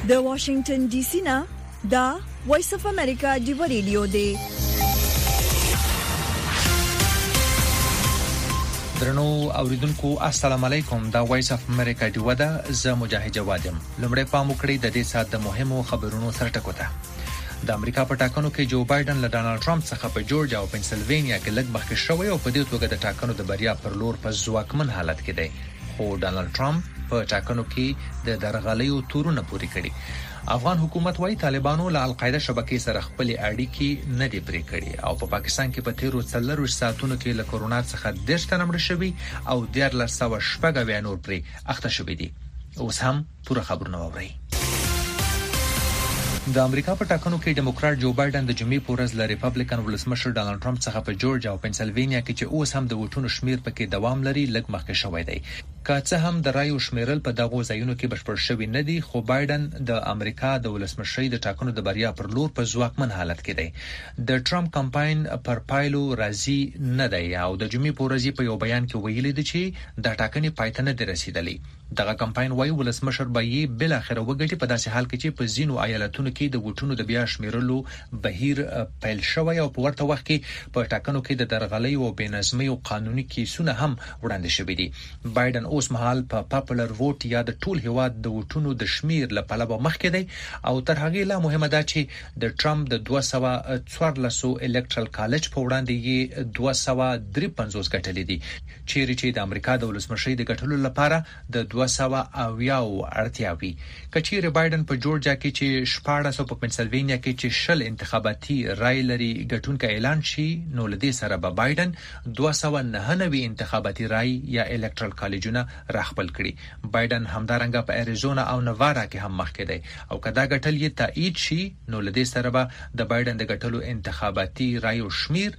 د واشنگټن ډي سي نه دا وایس اف امریکا دی ریډیو دی. درنو اوریدونکو السلام علیکم. دا وایس اف امریکا دی ودا ز مجاهد جوادم. لمړی پام وکړئ د دې سات د مهمو خبرونو سره ټکوته. د امریکا په ټاکنو کې جو بایدن له ډانلډ ټرمپ څخه په جورجیا او پنسلوانیا کې لږ مخکې شوی او په دې توګه د ټاکنو د بریا پر لور په ځواکمن حالت کې دی. خو ډانلډ ټرمپ په ټاکنو کې د درغلیو تورونه پوری کړي. افغان حکومت وايي طالبانو له القاعده شبکې سره خپل اړیکې نه دی پرې کړې او په پاکستان کې په تیرو 40 ساعتونو کې له کورونا څخه 10 تنه مړ شوي او 1390 نور پرې اخته شوي دي. اوس هم پوره خبرونه واورئ. د امریکا په ټاکنو کې ډیموکرات جو بایدن د جمعې په ورځ له ریپبلیکن ولسمشر ډانلډ ټرمپ څخه په جورجیا او پنسلوانیا کې چې اوس هم د ووټونو شمیر پکې دوام لري لږ مخکې شوی دی. که څه هم د رایو شمیرل په دغو ځایونو کې بشپړ شوی نه دی، خو بایدن د امریکا د ولسمشرۍ د ټاکنو د بریا پر لور په ځواکمن حالت کې دی. د ټرمپ کمپاین پر پایلو راضي نه دی او د جمعې په ورځ په یو بیان کې ویلي دی چې د ټاکنې پای ته نه دی رسیدلی. دغه کمپاین وايي ولسمشر به یې بل اخر وګټي په داسې حال کې چې په ځینو ایالتونو کې د ووټونو د بیا شمیرلو بهیر پیل شوی او په ورته وخت کې په ټاکنو کې د درغلۍ او بېنظمۍ او قانوني کیسونه هم وړاندې شوي دي. بایدن اوس مهال په پاپولر ووټ یا د ټول هیواد د ووټونو د شمیر لپاره مخکې دی او تر هغه لا مهمه ده چې د ټرمپ د 214 الکټرل کالج په وړاندې یې 253 ګټلې دي، چیرې چې د امریکا د ولسمشرۍ د ګټلو لپاره د 200 اړتیا وي. کچیر بایدن په جورجیا کې چې 14 په پنسلوانیا کې چې 10 انتخاباتي رای لري ګټونکو اعلان شي، نو لدې سره به بایدن 299 انتخاباتي رای یا الکټرل کالجونه راخپل کړي. بایدن همدارنګه په اریزونا او نوارا کې هم مخکې دی او کدا ګټل یې تایید شي، نو لدې سره به د بایدن د ګټلو انتخاباتي رایو شمیر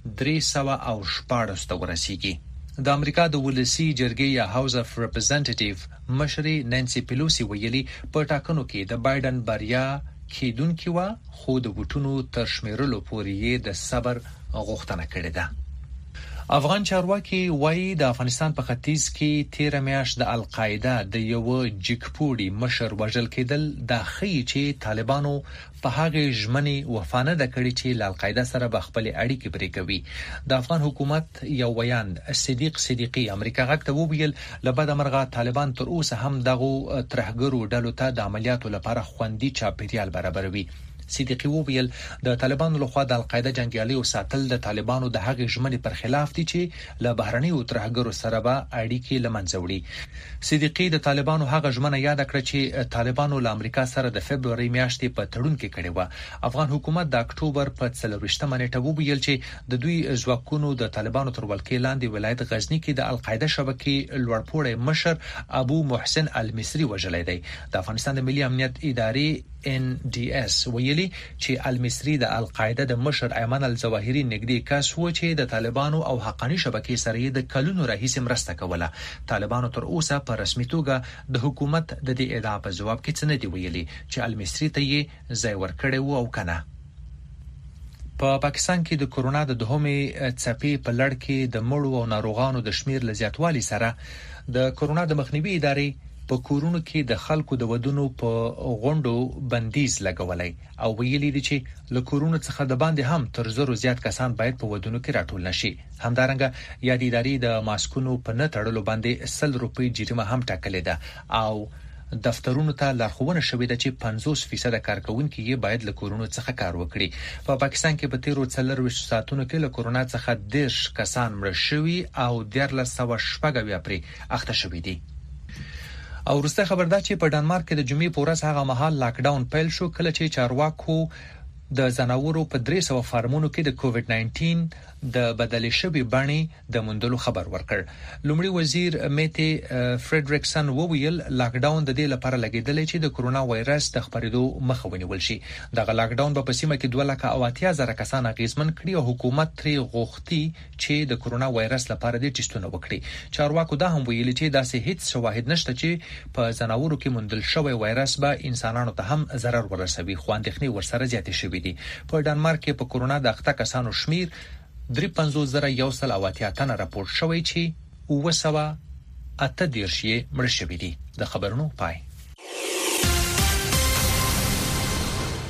314 ته ورسیږي. د امریکا د ولسی جرګې یا هاوس اف ریپرزنټیټیو مشري نانسي پیلوسی ویلي په ټاکنو کې د بایدن بریا کېدونکې و، خو د ووټونو تر شمیرلو پورې د صبر غوښتنه کړې ده. افغان چارواکي وايي د افغانستان په ختیځ کې 13 میاشت د القاعده د یو جګپوړي مشر وژل کېدل د خي چې طالبانو په هغه ژمنې وفانه د کړي چې له القاعده سره به خپل اړیکې پرې کوي. د افغان حکومت یو ویان صدیقي امریکا غږ ته وویل لبد مرغه طالبان تر اوسه هم دغه ترهګرو ډلو ته د عملیاتو لپاره خوندي چاپیریال برابروي. صدیقي وویل د طالبانو لخوا د القاعده جنگیالیو ساتل د طالبانو د هغې ژمنې پر خلاف دي چې له بهرنیو ترهګرو سره به اړیکې له منځه وړي. صدیقي د طالبانو هغه ژمنه یاد کړه چې طالبانو له امریکا سره د فبروري میاشتې په تړون کې کړې و. افغان حکومت د اکتوبر په 24 نیټه وویل چې د دوی ځواکونو د طالبانو تر ولکې لاندې ولایت غزنی کې د القاعده شبکې لوړپوړی مشر ابو محسن المصری وژلی دی. د افغانستان د ملي امنیت ادارې NDS ویلي چې المصری د القاعده د مشر ایمن الظواهری نږدې کس و چې د طالبانو او حقانی شبکې سره د کلونو راهیسې مرسته کوله. طالبانو تر اوسه په رسمي توګه د حکومت د دې ادعا په جواب کې څه نه دی ویلي چې المصری ته یې ځای ورکړی و او کنه. په پاکستان کې د کورونا د دوهمې څپې په لړ کې د مړو او ناروغانو د شمیر له زیاتوالي سره د کورونا د مخنیوي ادارې په کورونو کې د خلکو د ودونو په غونډو بندیز لګولای او ویلي دي چې له کورونو څخه د باندې هم تر 100 زیات کسان باید په ودونو کې راټول نشي. همدارنګه یاد ادارې د ماسکونو په نه تړلو باندې 100 روپۍ جریمه هم ټاکلې ده او دفترونو ته لارښوونه شوې ده چې 50% کارکونکو یې باید له کورونو څخه کار وکړي. په پاکستان کې په تیرو 40 ساعتونو کې له کورونا څخه 10 کسان مړ شوي او 1390 پرې اخته شوي دي. او وروسته خبر ده چې په ډنمارک کې د جمعې په ورځ هغه مهال لاک ډاون پیل شو کله چې چارواکو د زناورو په 300 فارمونو کې د کووډ 19 د بدلې شوی بڼې د موندلو خبر ورکړ. لومړي وزیر میټي فریډریکسن وویل لاک ډاون د دې لپاره لګیدل چې د کورونا وایرس د خپرېدو مخه ونیول شي. دغه لاک ډاون په سیمه کې 2,80,000 کسان اغیزمن کړي او حکومت ترې غوښتي چې د کورونا وایرس لپاره د ټیسټونو وکړي. چارواکو دا هم ویلي چې داسې هیڅ شواهد نشته چې په زناورو کې موندل شوی وایرس به انسانانو ته هم ضرر ورسوي، خو اندېښنې ورسره زیاتې شوې دي. په ډنمارک کې په کورونا د اخته کسانو شمیر 53,180 تنه راپورټ شوی چې 938 مړ شوي دي. د خبرونو پای.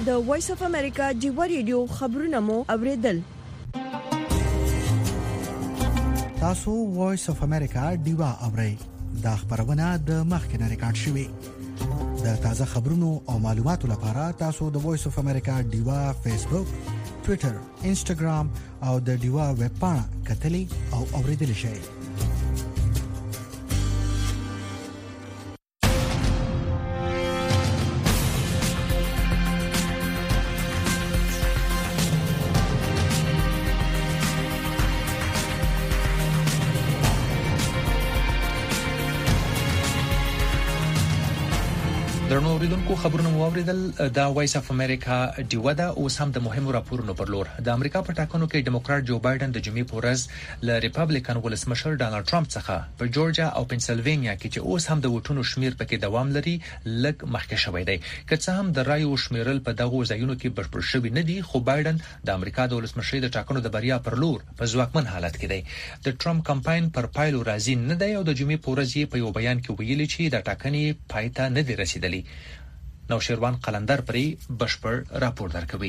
د وایس اف امریکا ډیوا ریډیو خبرونه مو اوریدل. تاسو وایس اف امریکا ډیوا اورئ. دا خبرونه د مخکنه ریکارډ شوې. د تازه خبرونو او معلوماتو لپاره تاسو د وایس اف امریکا ډیوا فیسبوک، ټوئیټر، انسټاګرام او د ډیوا ویب پاڼه کتلې او اوریدل شئ. درنو اوریدونکو خبرونه واوریدل. دا وایس اف امریکا ډیوا دا اوس هم د مهمو راپورونو پر لور. د امریکا په ټاکنو کې ډیموکرات جو بایدن د جمعې په ورځ له ریپابلیکن ولسمشر ډانلډ ټرمپ څخه په جورجیا او پنسلوانیا کې چې اوس هم د ووټونو شمیر پکې دوام لري لږ مخکې شوی دی. که څه هم د رایو شمیرل په دغه ځایونو کې بشپړ شوی نه دی، خو بایدن د امریکا د ولسمشر د ټاکنو د بریا پر لور په ځواکمن حالت کې دی. د ټرمپ کمپاین پر پایلو راضي نه دی او د جمعې په ورځ یې په یو بیان کې ویلي چې د ټاکنې پای ته نه دی رسیدلی. نو شیروان قلندر پرې بشپړ راپور درکوي.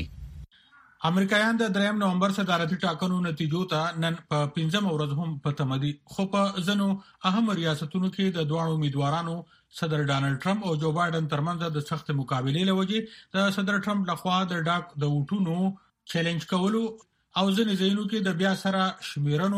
امریکایان د 3 نومبر صدارتي ټاکنو نتیجو ته نن په 15 ورځ هم په تمدي، خو په ځنو اهم ریاستونو کې د دوه امیدوارانو صدر ډانلډ ټرمپ او جو بایدن ترمنځ د سخت مقابلې لوجې د صدر ټرمپ لخوا د ډاک د ووټونو چیلنج کولو او ځینې ځایونو کې د بیا سره شمیرنو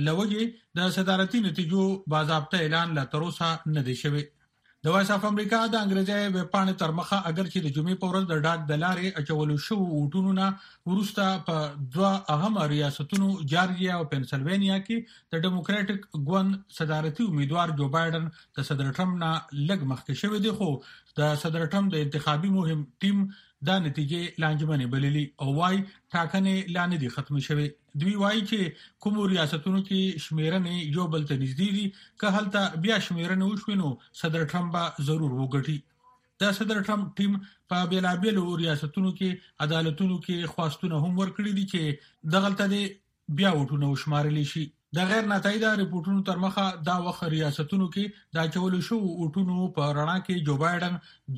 لوجې د صدارتي نتیجو باضابطه اعلان لا تر اوسه نه دی شوی. د وایس اف امریکا د انګریزي ویب پاڼې تر مخه اگر چې د جمعې په ورځ د ډاک د لارې اچولو شو ووټونو نه ورسته په دوه اهم ریاستونو جارجیا او پنسلوانیا کې د ډیموکراټک ګوند صدارتي امیدوار جو بایدن د صدر ټرمپ نه لږ مخکې شوی دی، خو د صدر ټرمپ د انتخابي مهم ټیم دا نتیجې لانجمنې بللي او وايي ټاکنې لا نه دي ختمې شوې. دوی وايي چې کوم ریاستونو کې شمیرنې یو بل ته نږدې دي، که هلته بیا شمیرنې وشوي نو صدر ټرمپ ضرور وګټي. د صدر ټرمپ ټیم په بیلابیلو ریاستونو کې عدالتونو کې خواستونه هم ورکړي دي چې دغلته دې بیا وټونه وشمارل شي. د غیر ناتایده ریپورتونو تر مخه دا وخت ریاستونو کې د چولو شو وټونو په رڼا کې جو بایدن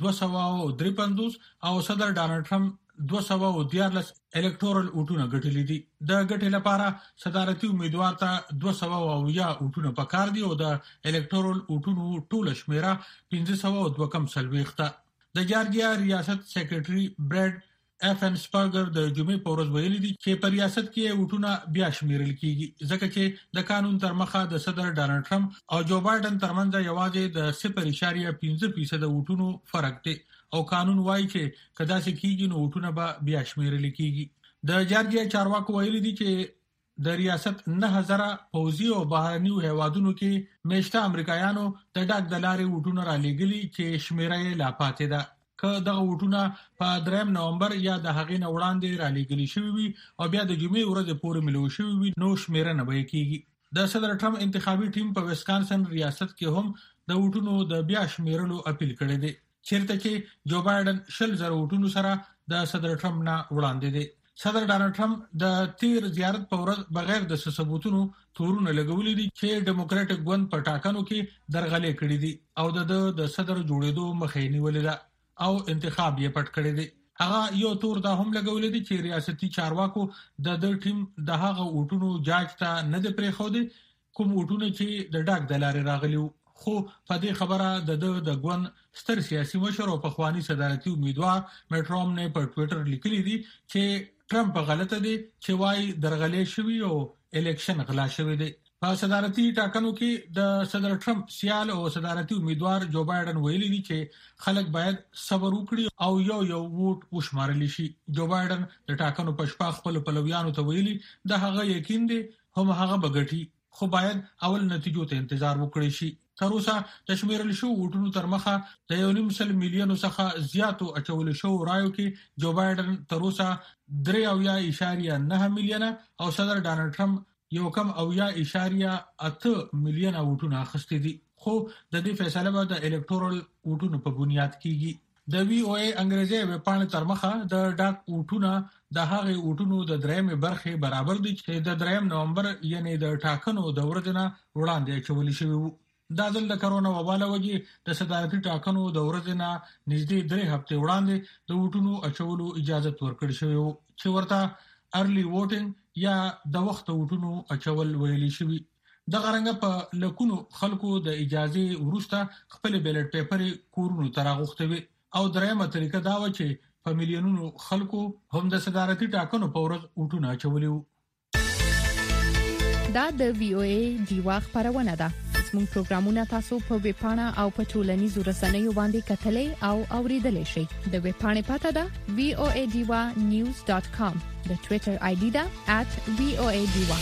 253 او صدر ډانلډ ټرمپ 214 الکټورل وټونه ګټلې دي. د ګټې لپاره صدارتي امیدوار ته 200 وټونه پکار دي او د الکټورل وټونو ټول شمیره 1502 کم سلويخته. د جارجیا ریاست سیکریټري براد اف ان سپاګر د جمعې په ورځ ویلي دي چې په ریاست کې وټونه بیا شمیرل کیږي ځکه چې د قانون تر مخه د صدر ډانلډ ټرمپ او جو بایدن ترمنځ یوازې د 0.5% وټونو فرق دی او قانون وايي چې کدا چې کیږي نو وټونه به بیا شمیرل کیږي. د جارجیا چارواکو ویلي دي چې د ریاست 9000 پوځي او بهرنیو هیوادونو کې میشته امریکایانو د ډاک د لارې وټونه را لېږلي چې شمیره یې لا پاتې ده. که دغه وټونه په 3 نومبر یا د هغې نه وړاندې را لېږلي شوي وي او بیا د جمعې ورځې پورې ملو شوي وي نو شمیرنه به کیږي. د صدر ټرمپ انتخابي ټیم په ویسکانسن ریاست کې هم د وټونو د بیا شمیرلو اپیل کړی دی، چیرته چې جو بایدن 100,000 وټونو سره د صدر ټرمپ نه وړاندې دی. صدر ډانلډ ټرمپ د تیر زیارت په ورځ بغیر د ثبوتونو تورونه لګولې دي چې ډیموکراټک ګوند په ټاکنو کې درغلې کړې دي او د صدر جوړېدو مخې نیولې ده او انتخاب یې پټ کړی دی. هغه یو تور دا هم لګولې دي چې ریاستي چارواکو د ټیم د هغه وټونو جاج ته نه دی پریښودي کوم وټونه چې د ډاک د لارې راغلي، خو په دې خبره د ګوند ستر سیاسي مشر او پخوانی صدارتي امیدوار میټ رومنی په ټوئیټر لیکلي دي چې ټرمپ غلطه دی چې وايي درغلې شوی او الیکشن غلا شوی دی. په صدارتي ټاکنو کې د صدر ټرمپ سیال او صدارتي امیدوار جو بایدن ویلي دي چې خلک باید صبر وکړي او یو ووټ وشمارل شي. جو بایدن د ټاکنو په شپه خپل پلویانو ته ویلي د هغه یقین دی هم هغه بغټي، خو باید اول نتیجو ته انتظار وکړي شي. تر اوسه د شمیرل شو وټونو تر مخه د 1.5 میلیونو څخه زیاتو اچول شو رایو کې جو بایدن تر اوسه 3.9 میلیونه او صدر ډانلډ ټرمپ 1.8 میلیونه وټونه اخیستي دي، خو د دې فیصله به د الکټورل وټونو په بنیاد کیږي. د وی او ای انګریزي ویب پاڼې تر مخه د ډاک وټونه د هغه وټونو د درېمې برخې برابر دي چې د 3 نومبر یعنی د ټاکنو د ورځې نه وړاندې چول شوی وو. دا ځل د کرونا وبا له وجې د صدارتي ټاکنو د ورځې نه نږدې 3 هفتې وړاندې د ووټونو اچولو اجازه ورکړل شوې و چې ورته ارلی ووټینګ یا د وخت ووټونو اچول ویل شوی. د غرنګ په لکونو خلکو د اجازه ورسته خپل بیلټ پیپر کورونو تراغوختوي او درېمه طریقه دا و چې په میلیونونو خلکو هم د صدارتي ټاکنو په ورځ ووټونه اچولي وو. دا د VOA دیوا خبرونه ده. زموږ پروګرامونه تاسو په ویب پاڼه او په ټولنیزو رسنیو باندې کتلې او اوریدلې شئ. د ویب پاڼې پته ده voadiwa.news.com. د ټوئیټر آی ډي ده @voadiwa.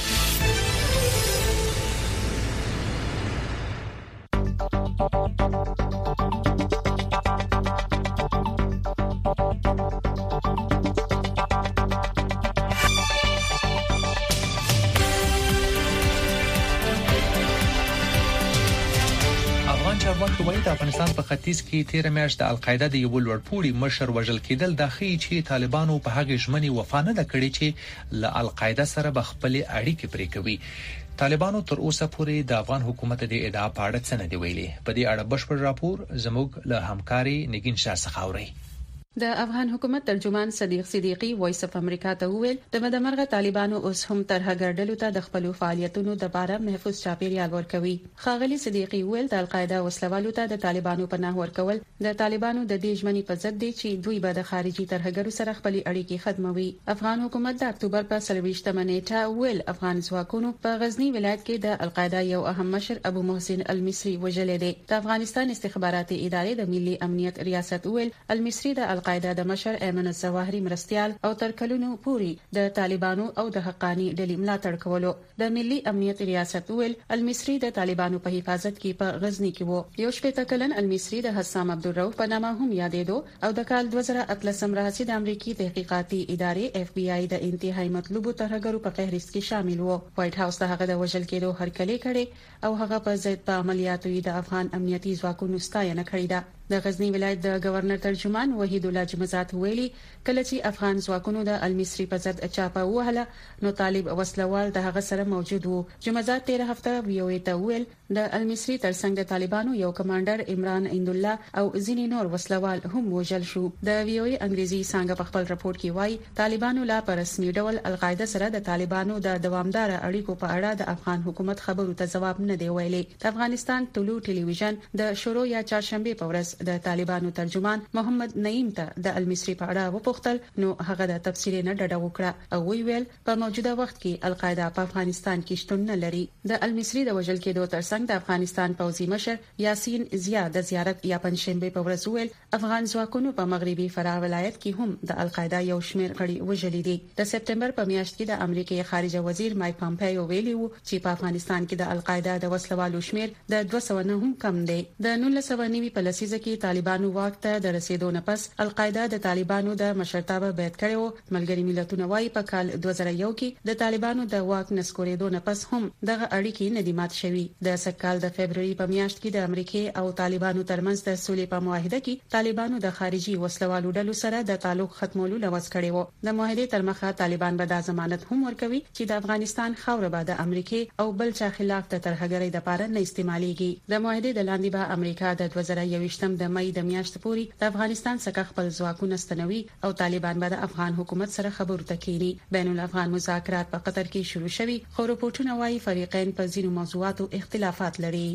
د افغانستان په ختیځ کې 13 میاشت د القاعده د یو لوړپوړي مشر وژل کېدل د خي چې طالبانو په هغه ژمنې وفا نه کړې چې له القاعده سره به خپل اړیکې پرې کوي. طالبانو تر اوسه پورې د افغان حکومت د ادعا په اړه څه نه دی ویلي. په دې اړه بشپړ راپور زموږ له همکاري نگین شاه څخه اوري. د افغان حکومت ترجمان صدیق صدیقی وایس اف امریکا ته وویل د مدمرغه طالبانو اوس هم طرح ګرځېدلو ته د خپل فعالیتونو لپاره محفوظ چاپیریال ورکوي. خاغلی صدیقی ویل د القاعده وسلوالو ته د طالبانو پناه ورکول د طالبانو د دې ژمنې په ضد دي چې دوی به د خارجي طرحګرو سره خپل اړیکې ختموي. افغان حکومت د اکتوبر په 23 نیټه ویل افغان ځواکونو په غزنی ولایت کې د القاعده یو اهم مشر ابو محسن المصری وژل دي. د افغانستان استخباراتي ادارې د ملي امنیت ریاست ویل المصری د القاعده د مشر ایمن الظواهری مرستيال او تر کلونو پوري د طالبانو او د حقانی ډلې ملاتړ کولو. د ملي امنیت ریاست ویل المصری د طالبانو په حفاظت کې په غزنی کې وو. یو شپږ کلن المصری د حسام عبدالرؤف په نامه هم یادېدو او د کال 2013 راهیسې د امریکایي تحقیقاتي ادارې FBI د انتهایی مطلوبو طرحګرو په فهرست کې شامل وو. وایټ هاوس د هغه د وژل کېدو هرکلی کړي او هغه په ضد په عملیاتو د افغان امنیتي ځواکونو ستاینه کړې ده. د غزنی ولایت د گورنر ترجمان وحید الله جمزات ویلي کله چې افغان ځواکونو د المصری په ضد چاپه وهله نو طالب وسلوال د هغه سره موجود وو. جمزات 13 هفته ویوي ته ویل د المصری ترڅنګ د طالبانو یو کمانډر عمران ایندالله او ځینې نور وسلوال هم وژل شو. د ویوي انګریزي څنګه په خپل راپور کې وایي طالبانو لا په رسمي ډول القاعده سره د طالبانو د دوامدار اړیکو په اړه د افغان حکومت خبرو ته جواب نه دی ویلي. د افغانستان طلوع ټلویزیون د شروع یا چهارشنبه په ورځ د طالبانو ترجمان محمد نعیم ته د المصری په اړه وپوښتل نو هغه د تفصیل نه ډډه وکړه او ویل په موجوده وخت کې القاعده په افغانستان کې شتون نه لري. د المصری د وژل کېدو ترڅنګ د افغانستان پوځي مشر یاسین زیا د زیارت یا پنځشنبه په ورځ ویل افغان ځواکونو په مغربي فراه ولایت کې هم د القاعده یو شمېر غړي وژل دي. د سپتمبر په میاشت کې د امریکای خارجه وزیر مایک پامپیو ویلي وو چې په افغانستان کې د القاعده د وسلوالو شمېر د 200 نه هم کم دی. د 1990 په لسیزه کې طالبانو واک ته د رسیدو نه پس القاعده د طالبانو د مشرتابه بیعت کړو. ملګری ملتونه وايي په کال 2001 کې د طالبانو د واک نسکورېدو نه پس هم دغه اړیکې نه دي مات شوي. د سکهال د فبرवरी په میاشت کې د امریکای او طالبانو ترمنځ د سولې په معاهده کې طالبانو د خارجي وسلوالو ډلو سره د تعلق ختمولو لوځ کړی و. د معاهده تر مخه طالبان به د ضمانت هم ورکوي چې د افغانستان خاوره به د امریکای او بل چا خلاف د ترهګرۍ لپاره نه استعماليږي. د معاهده د لاندې به امریکا د 2021 د مې د میاشتې پورې د افغانستان څخه خپل ځواکونه ستنوي او طالبان به د افغان حکومت سره خبرو ته کېني. بین الافغان مذاکرات په قطر کې شروع شوي خو رپورټونه وايي فریقین په ځینو موضوعاتو اختلافات لري.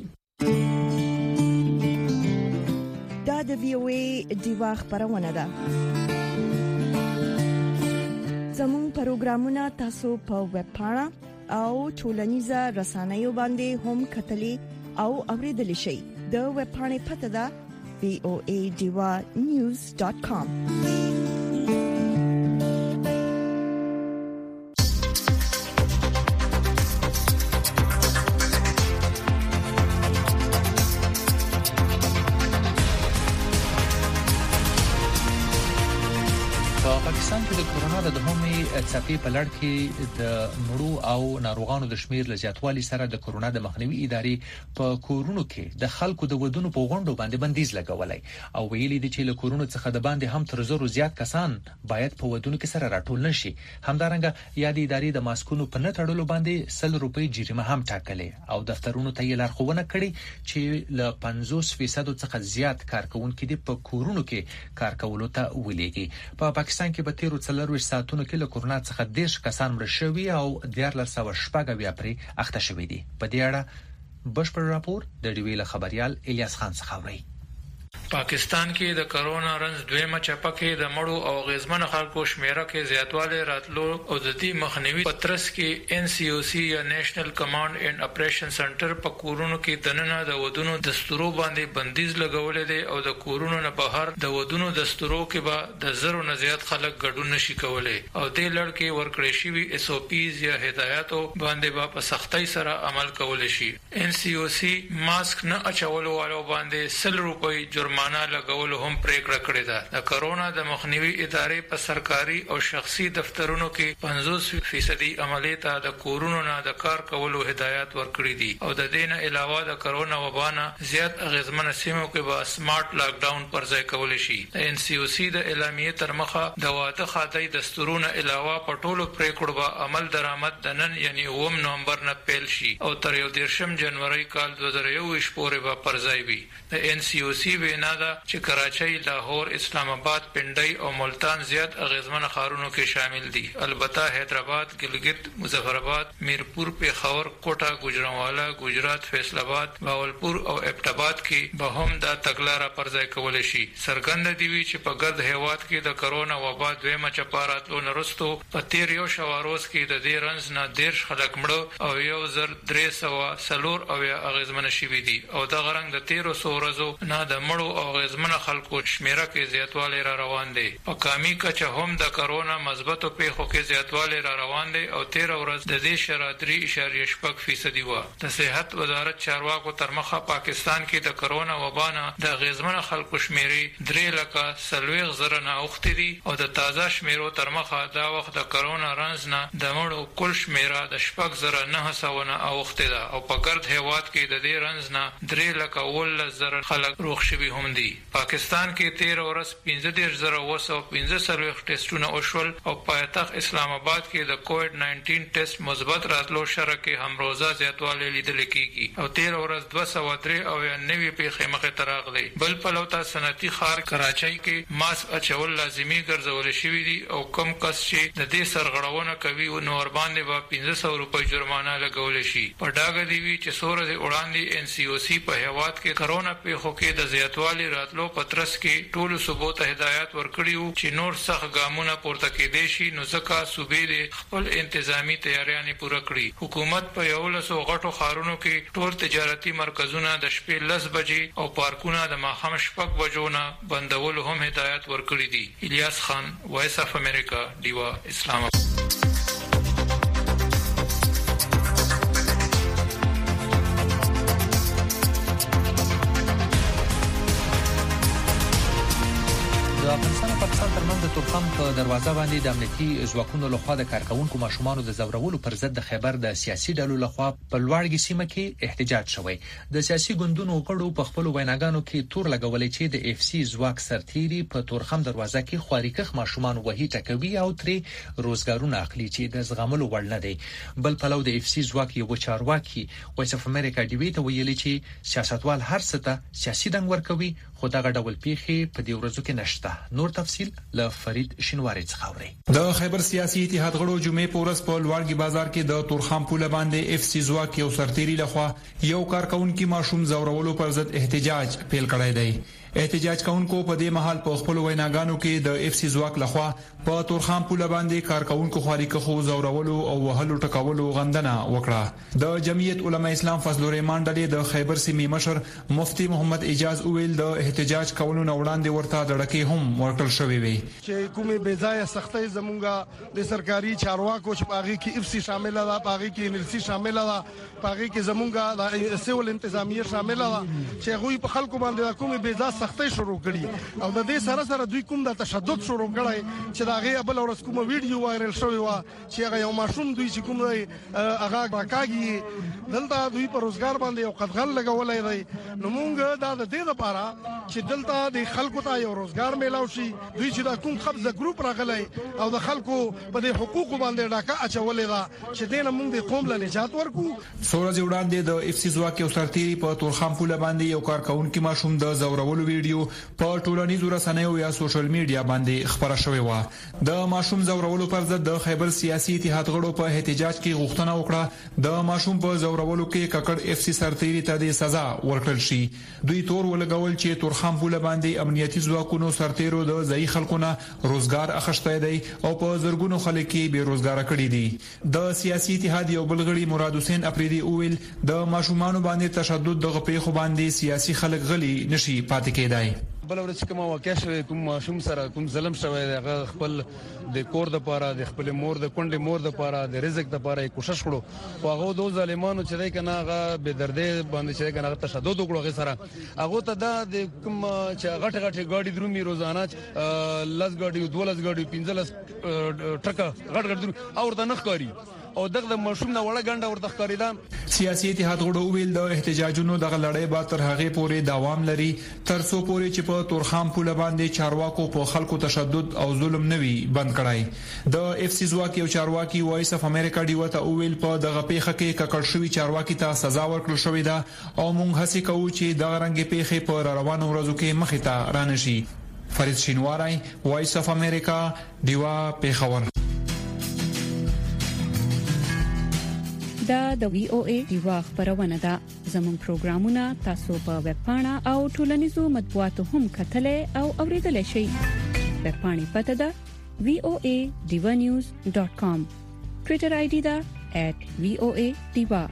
دا د VOA دیوا خبرونه ده. زموږ پروګرامونه تاسو په ویب پاڼه او ټولنیزه رسنیو باندې هم کتلې او اوریدلې شئ. د ویب پاڼې پته ده voadiwa.news.com. پاکستان کې د کرونا د دوهمې څپې په لړ کې د مړو او ناروغانو د شمیر له زیاتوالي سره د کرونا د مخنیوي ادارې په کورونو کې د خلکو د ودونو په غونډو باندې بندیز لګولای او ویلي دي چې له کورونو څخه د باندې هم تر زرو زیات کسان باید په ودونو کې سره راټول نشي. همدارنګه یادې ادارې د ماسکونو په نه تړلو باندې 100 روپۍ جریمه هم ټاکلې او دفترونو ته یې لارښوونه کړې چې له 50% څخه زیات کارکونکو د په کورونو کې کار کولو ته ولېږي. په پاکستان کې په تیرو 40 ساعتونو کې له کرونا څخه 10 کسان مړ شوي او 1480 پرې اخته شوي دي. په دې اړه بشپړ راپور د ډیوی له خبريال الیاس خان څخه اوري. پاکستان کې د کرونا رنځ دویمه چپه کې د مړو او غیزمن خلکو شمیره کې زیاتوالی راتلو او د دې مخنیوي پترس کې NCOC یا نېشنل کمانډ اینڈ اپریشن سنټر په کورونو کې دننه د ودونو دستورو باندې بندیز لګولې دي او د کورونو نه بهر د ودونو دستورو کې به د زرو نه زیات خلک ګډون نشي کولای او د لړ کې ورکړې شوی SOPs یا هدایاتو باندې به په سختۍ سره عمل کول شي. NCOC ماسک نه اچولو والو باندې 100 روپۍ جرمانه لګول هم پریکړه کړې ده. د کرونا د مخنیوي ادارې په سرکاري او شخصي دفترونو کې 50% عملیه ته د کورونو نه د کار کولو هدایت ورکړي دي او د دې نه علاوه د کرونا وبانه زیات اغیزمن سیمو کې به سمارټ لاک ډاون پر ځای کول شي. د NCOC د اعلامیه تر مخه د واده خاطی دستورونه علاوه په ټولو پریکړو به عمل درآمد د نن یعنی 9 نومبر نه پیل شي او تر 31 جنوري کال 2021 پورې به پر ځای وي. د NCOC وینا ده چې کراچۍ، لاهور، اسلام آباد، پنډۍ او ملتان زیات اغیزمن ښارونو کې شامل دي. البته حیدرآباد، ګلګت، مظفرآباد، میرپور، پیښور، کوټه، ګوجرانوالا، ګجرات، فیصل آباد، باولپور او ابټاباد کې به هم دا تګلاره پر ځای کول شي. څرګنده دی چې په ګرد هیواد کې د کرونا وبا دویمه چپه راتلو نه وروسته په تیر یو شواروز کې د دې رنځ نه 10 خلک مړه او 1300 او اغیزمن شوي دي او د غرنګ د 1300 ورځو نه د مړو او غیزمن خلکو شمیره کې زیاتوالی را روان دی. په کامی کچه هم د کرونا مثبتو پیښو کې زیاتوالی را روان دی او 13 ورځ د دې شرح 3.6% و. د صحت وزارت چارواکو تر مخه پاکستان کې د کرونا وبانه د غیزمن خلکو شمیرې 3,40,000 نه اوختې دي او د تازه شمیرو تر مخه دا وخت د کرونا رنځ نه د مړو کل شمیره د 4,900 نه اوختې ده او په ګرد هیواد کې د دې رنځ نه 3,10,000 خلک روغ شوي هم دي. پاکستان کې 13 ورځ 15,915 ټیسټونه وشول او پایتخت اسلام آباد کې د کووډ 19 ټیسټ مثبت راتلو شره کې هم روزه زیاتوالی لیدل کېږي او 13 ورځ 203 او 90 پیښې مخې ته راغلي. بل پلوته صنعتي ښار کراچۍ کې ماسک اچول لازمي ګرځول شوی دي او کم کس چې د دې سرغړونه کوي نو ور باندې به 500 روپۍ جرمانه لګول شي. په ډاګه دی وی چې سورج وړاندې NCOC په هیواد کې کرونا پیښو کې د زیاتوالی راتلو پترس کې ټولو صوبو ته هدایت ورکړیو چې نور سخت ګامونه پورته کېدې شي نو ځکه صوبې د خپل انتظامی تیاریانې پوره کړي. حکومت په 1100 غټو ښارونو کې ټول تجارتي مرکزونه د شپې 10 بجې او پارکونه د ماښام 6 بجو نه بندولو هم هدایت ورکړي دي. الیاس خان، وایس اف امریکا، ډیوا، اسلام آباد. د افغانستان او پاکستان ترمنځ د تورخم په دروازه باندې د امنیتي ځواکونو لخوا د کارکونکو ماشومانو د زورولو پر ضد د خیبر د سیاسي ډلو لخوا په لوړګي سیمه کې احتجاج شوی. د سیاسي ګوندونو غړو په خپل ویناګانو کې تور لګولې چې د FC ځواک سرتيري په تورخم دروازه کې خواریکخ ماشومان وهي ټکوي او ترې روزګارونه اخلي چې د زغملو وړ نه دی. بل پلو د FC ځواک یو چارواکي وایس اف امریکا ډیوی ته ویلي چې سیاستوال هر څه ته سیاسي دنګ ورکوي خو دغه ډول پیښې په دې ورځو کې نشته. نور تفصيل له فرید شینواری څخه اوري. د خیبر سیاسي اتحاد غړو جمعې پورس په لوړګي بازار کې د تورخم پوله باندې FC ځواک یو سرتيري لخوا یو کارکونکو ماشوم زورولو پر ضد احتجاج پیل کړی دی. احتجاج کوونکو په دې محل په خپل ویناګانو کې د FC ځواک لخوا په تورخم پوله باندې کارکونکو خواریکخو زورولو او وهلو ټکولو غندنه وکړه. د جمعیت علماء اسلام فضل الرحمن ډلې د خیبر سیمې مشر مفتی محمد اجاز اویل د احتجاج کولو نه وړاندې ورته دړکې هم ورکړل شوې وي چې کومه بې ځای سختۍ زمونږه د سرکاري چارواکو چې پاغي کې FC شامل ده، پاغي کې NLC شامل ده، پاغي کې زمونږه د سیول انتظامیه شامل ده چې غوي په خلکو باندې کومه بې ځای سختۍ شروع کړي او د دې سره سره دوی کوم د تشدد شروع کړي چې دا غي بل ورځ کوم ویډیو وایرل شوی و چې هغه یو ماشوم دوی چې کوم هغه راکاږي دلته دوی په روزګار باندې یو قدغن لګولای دی نو موږ دا د دې لپاره چې دلته د خلکو ته یو روزګار میلاو شي دوی چې دا کوم قبضه ګروپ راغلی او د خلکو په دې حقوق باندې ډاکا اچولې ده چې دینه موږ د قوم له نجات ورکو. سورج وړاندې د اف سی زواکي او سرتيري په تورخم پوله باندې یو کارکونکو ماشوم د زورولو ویډیو په ټولنیزو رسنیو یا سوشل میډیا باندې خبره شوې و. د ماشوم زورولو پر ضد د خیبر سیاسي اتحاد غړو په احتجاج کې غوښتنه وکړه د ماشوم په زورولو کې ککړ اف سی سرتيري ته د سزا ورکړل شي. دوی تور ولګول چې تورخم پوله باندې امنیتي ځواکونو سرتيرو د ځای خلکونه روزګار اخښتای دی او په زرګونو خلک کې بے روزګار کړي دي. د سیاسي اتحاد یو بلغړي مراد حسین اپریدي اویل د ماشومان باندې تشدد د غپې خو باندې سیاسي خلک غلي نشي پاتې کېدای. بل ورځ کوم واقع شوی کوم ماشوم سره کوم ظلم شوی هغه خپل د کور د پاره د خپل مور د کونډې مور د پاره د رزق د پاره کوشش کړو او هغه دوه ظالمانو چې دای کنه هغه به دردې باندې چې کنه تشدد وکړو هغه سره هغه ته د کوم چې غټ غټ ګاډي درومي روزانه لز ګاډي 12 ګاډي 15 ټرکه غټ غټ او ورته نخ کاری او دغه مشوم نه وړه ګنده ورته ښکاریدا. سیاسي اتحاد غړو ویل د احتجاجونو دغه لړۍ به تر هغه پورې دوام لري تر څو پورې چې په تورخم پوله باندې چارواکو په خلکو تشدد او ظلم نوي بند کړای. د اف سی زواکي او چارواکي وایس اف امریکا دی وته ویل په دغه پیښه کې ککړ شوی چارواکي ته سزا ورکړل شوې ده او موږ هڅه کوو چې دغه رنګ پیښې په روانو ورځو کې مخې ته رانشي. فرید شینواری وایس اف امریکا دیوا پیښور. دا د وی او ای دیوا خبرونه ده. زموږ پروګرامونه تاسو په ویب پاڼه او ټولنیزو مطبوعاتو هم کتلای او اوریدلای شئ. ویب پاڼې پته ده voanews.com. ټوئیټر آی ډي ده @voadiva.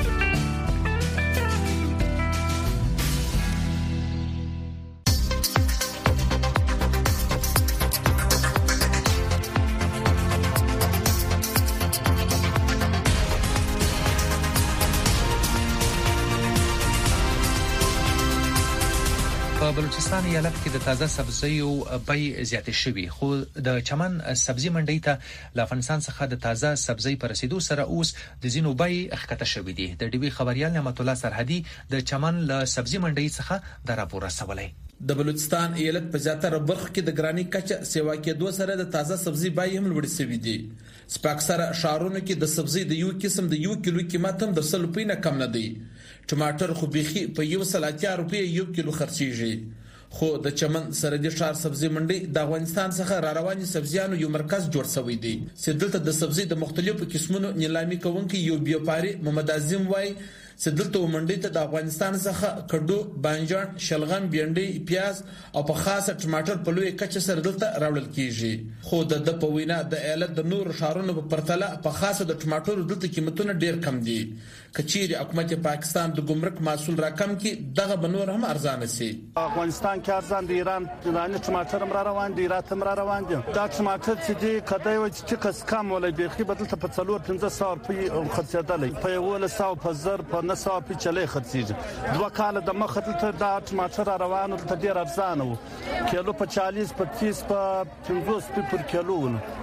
په بلوچستان ایالت کې د تازه سبزیو بیې زیاتې شوي خو د چمن سبزی منډي ته له افغانستان څخه د تازه سبزی پر رسیدو سره اوس د زینو بیې ښکته شوې دي. د ډیوی خبريال نعمت الله سرحدي د چمن له سبزی منډي څخه د راپور رسولای. د بلوچستان ایالت په زیاتره برخو کې د ګرانی کچه سیوا کېدو سره د تازه سبزی بیې هم لوړې شوې دي. سپاکسره شهرونو کې د سبزی د یو قسم د یو کیلو قیمت هم د 100 روپۍ نه کم نه دی. ټماټر خو بيخي په 180 روپۍ یو کیلو خرڅيږي. خو د چمن سرحدي ښار سبزی منډي د افغانستان څخه را رواني سبزیانو یو مرکز جوړ شوی دی. سدلته د سبزی د مختلفو قسمونو نیلامي کوونکي یو بیوپاري محمد اعظم وای سدلته منډي ته د افغانستان څخه کډو بانجان شلغم بینډي پیاز او په خاصه ټماټر په لوی کچه سره دلته راوړل کیږي. خو د په وینا د ایالت د نور شهرونو په پرتله په خاصه د ټماټر دلته قیمتونه ډیر کم دي. کچيري حکومت پاکستان د ګمرک محصول راکم کې دغه بنور هم ارزانه سي. افغانستان کې ارزان دي، ایران د ټماټر هم را روان دي، ایران هم را روان دي. دا ټماټر چې دي کدی و چې کس کم ولې بيخي بدلته په 4-500 روپۍ خرڅېدلې په 100 په 1000 په 900 په چلې خرڅېږي. 2 کال د مخه ته دا ټماټر را روان ته ډیر ارزانه وو، کیلو په 40 په 30 په 50 پر کیلو.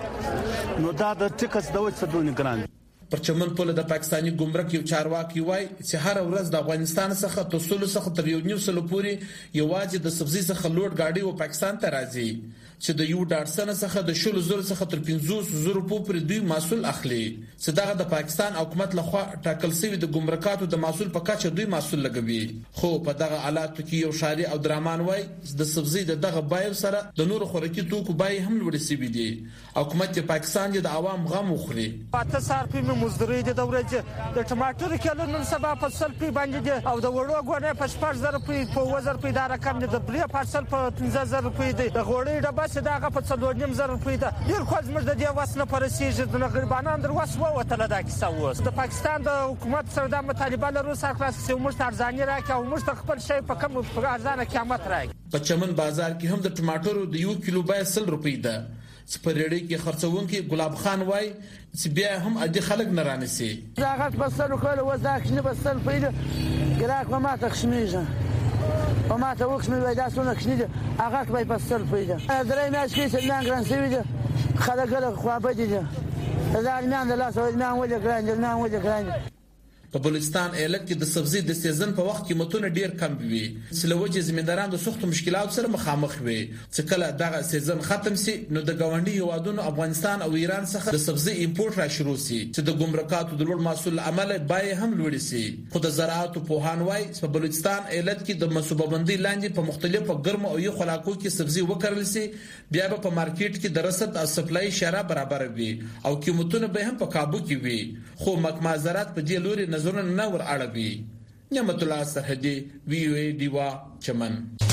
نو دا د ټکس د وڅ دونی ګران. پر چمن پوله د پاکستاني ګمرک یو چارواکي وای چې هر ورځ د افغانستان څخه توسل څخه تر 1.5 پورې یوازې د سبزی څخه لوټ گاډي و پاکستان ته راځي چې د یو ډارسن څخه د 100,000 څخه تر 500,000 پورې دوی محصول اخلي. چې دغه د پاکستان حکومت لخوا ټاکل شوی د ګمرکاتو د محصول په کچه دوی محصول لګوي. خو په دغه حالاتو کې یو شاري او درمان وای د سبزی د دغه بایو سره د نور خوراکي توکو بای هم لوړ شوی دي. حکومت پاکستان د عوام غم وخوري. پاته سار په مزدوري د ورځ د ټماټر کیلو نن سبا په 100 باندې او د وړو غوڼه په 5000 روپۍ په 1000 روپۍ دا رقم د بلې پارسل په 15000 روپۍ دی. د غوړې ډبه داغه په 2.5 روپۍ ده. ډیر خو زموږ د دې واسنه پرسیږي د غریبانو در واسو وته دا کیسه وس. د پاکستان د حکومت سره د مطالبه لرو سره خلاص چې موږ ارزاني راکې او موږ خپل شی په کم ارزانه قیمت راکې. په چمن بازار کې هم د ټماټرو د 1 کیلو بای 100 روپۍ ده. سپریړی کې خرڅونکي ګلاب خان وای چې بیا هم ادي خلک نه رانسي. زاغت بسلو کول وځاک نه بسل پیله ګراک ما تخشمیږه او ما ته وښ مې وای دا څونه کښنی دي هغه به په 100 روپۍ ده درې میاشتې کې سلمان ګران سوي دي خلک خو به دي دا نه لاس او نه وځي ګران په بلوچستان ایالت کې د سبزي د سیزن په وخت قیمتونه ډیر کم وي سلوجه زمینداران د سختو مشکلاتو سره مخامخ وي چې کله دغه سیزن ختم سي نو د ګاونډي هیوادونو افغانستان او ایران څخه د سبزي امپورټ را شروع سي چې د ګمرکاتو د لوړ محصول عمله بای هم لوړ سي خو د زراعت په هان وای په بلوچستان ایالت کې د منصوبه بندي لاندې په مختلفو ګرمو او یخ علاقو کې سبزي وکړل سي بیا په مارکیټ کې د رسد او سپلای شرا برابر وي او قیمتونه به هم په قابو کې وي خو مکمازرات په دې لوري نظرونه نه ور اړوي نعمت الله سرحدي وی او ای دیوا چمن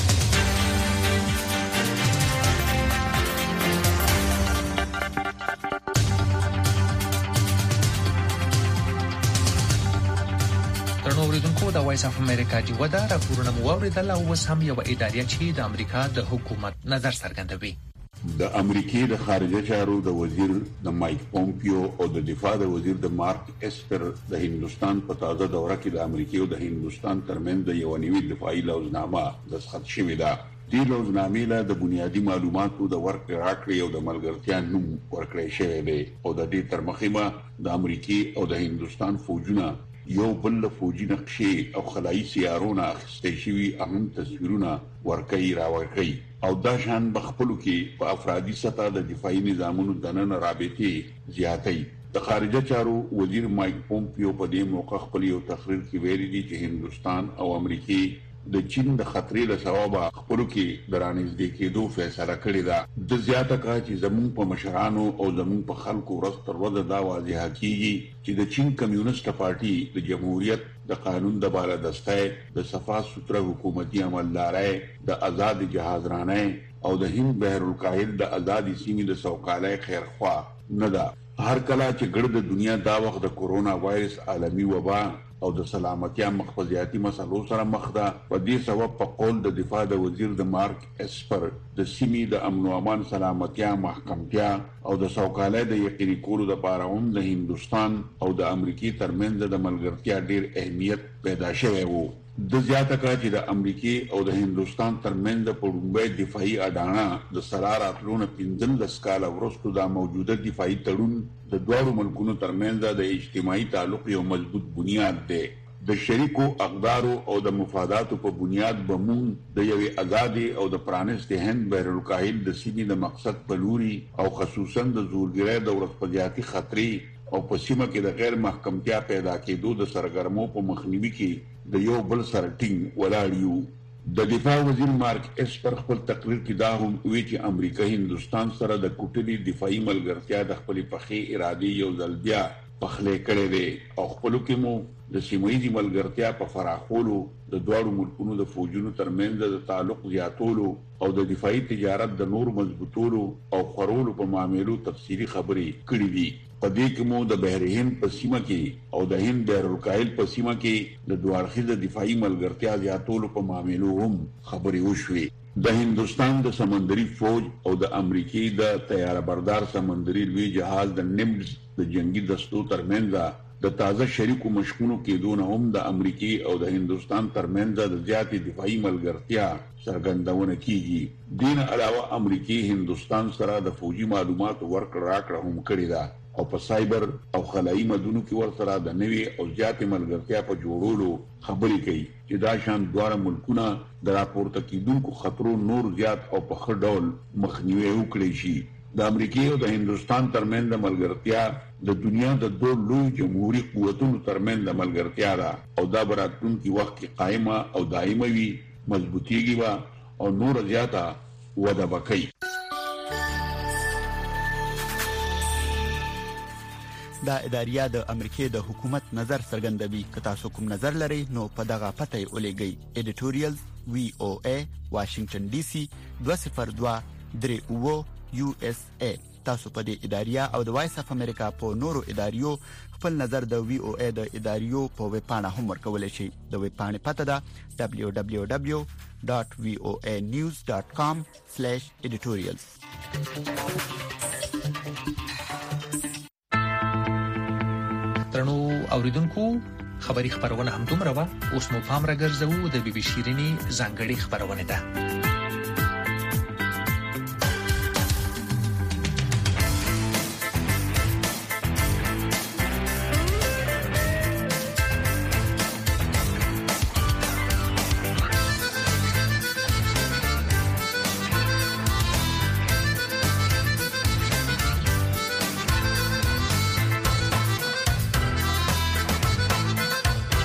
ترنو اوریدونکو د وایس اف امریکا دی ودا راپورونه مو اوریدل او اوس هم یو ادارې چې د امریکا د حکومت نظر څرګندوي د امریکای د خارجه چارو د وزیر د مایک پومپیو او د دفاع د وزیر د مارک اسپر د هندستان په تازه دوره کې د امریکای او د هندستان ترمنځ د یو نوي دفاعي لوزنامه دستخط شوې ده دې لوزنامې له د بنیادی معلوماتو د ورکړې راکړې او د ملګرتیا نوم ورکړی شوی دی او د دې تر مخه د امریکای او د هندستان فوجونه یو بل فوجي نقشې او خلایي سیارونه اخیستې شوي اهم تصویرونه ورکړي راوړي او دا شان بخپلو کې په افرادي سطح د دفاعي نظامونو دننه رابطې زیاتې د خارجه چارو وزیر مایک پومپیو په دې موقع خپل یو تقریر کې ویلي دي چې هندستان او امریکا د چین د خطرې له سببه خپلو کې درانځدې کېدو فیصله کړې ده د زیاته کړه چې زموږ په مشرانو او زموږ په خلکو ورځ تر ورځې دا واضحه کیږي چې د چین کمیونست پارټي د جمهوریت د قانون د بالادستۍ د صفا سوتره حکومتي عملدارۍ د آزاد جهازرانۍ او د هند بحر الکاهل د آزادي سیمې د سوکالۍ خیرخوا نه ده هر کله چې ګړد د دنیا دا وخت د کورونا وایرس عالمي وبا او د سلامتیا مخفضیاتي مسلو سره مخ ده په دې سبب په قول د دفاع د وزیر د مارک اسپر د سیمې د امن او امان سلامتیا محکمتیا او د سوکالۍ د یقیني کولو لپاره هم د هندستان او د امریکای ترمنځ د ملګرتیا ډیر اهمیت پیدا شوی وو د زیاته کړه چې د امریکای او د هندستان ترمنځ د پړومبۍ دفاعي اډانه د سراراتلونه 15 کال وروسته د موجوده دفاعي تړون د دوه ملکونو ترمنځ د اجتماعي تعلق یو مضبوط بنیاد دی د شریکو اقدارو او د مفاداتو په بنیاد بمون د یوې ازادي او د پرانست هند بحر الکاهل د سیمې د مقصد په لوري او خصوصا د زورګرۍ د ورځپاڼې خطرې او په سیمه کې د غیر محکمتیا پیدا کېدو د سرګرمو په مخنیوي کې د یو بل سره ټینګ ولاړیو د دفاع وزیر مارک اسپر خپل تقریر کې دا هم وی چې امریکا هندستان سره د کوټلي دفاعي ملګرتیا د خپل پخې ارادي یو ځل بیا پخلې کړې ده او خپل کې مو د سیمایي ملګرتیا په فراخولو د دوه ملکونو د فوجونو ترمنځ د تعلق زیاتولو او د دفاعي تجارت د نور مضبوطولو او خورولو په معاملو تفصیلی خبرې کړې دي په دې کې مو د بحر هند په سیمه کې او د هند بحر الکاهل په سیمه کې د دوه اړخیزه دفاعي ملګرتیا زیاتولو په معاملو هم خبرې وشوې د هندستان د سمندري فوج او د امریکای د طیاره بردار سمندري لوی جهاز د نیمز د جنگي دستو ترمنځ د تازه شریکو مشکونو کېدو نه هم د امریکای او د هندستان ترمنځ د زیاتې دفاعي ملګرتیا څرګندونه کیږي دین علاوه امریکای هندستان سره د فوجي معلوماتو ورکړه راکړه هم کړې ده او په سایبر او خلایي مدونو کې ورسره د نوي او زیاتې ملګرتیا په جوړولو خبرې کوي چې دا شان دواړه ملکونه د راپورته کېدونکو خطرو نور زیات او په ښه ډول مخنیوي وکړي شي د امریکای او د هندستان ترمنځ ملګرتیا د دنیا د دوه لوی جمهوریت قوتونو ترمنځ ملګرتیا ده او دا براتونکو وخت کې قائمه او دایمه وي مضبوطیږي او نور زیاته وده وکړي دا اداریه د امریکای د حکومت نظر څرګندوي که تاسو کوم نظر لرئ نو په دغه پته ولېږئ editorials VOA Washington DC 202 USA تاسو په دې اداریه او د وایس اف امریکا په نورو اداریو خپل نظر د VOA د اداریو په ویب پاڼه هم ورکولای شئ د ویب پاڼې پته ده www.voanews.com/editorials ترنو اوریدونکو خبری خبرونه هم دومره وه. اوس مو پام راګرځوو د بي بي شيرينې ځانګړي خبرونه ده.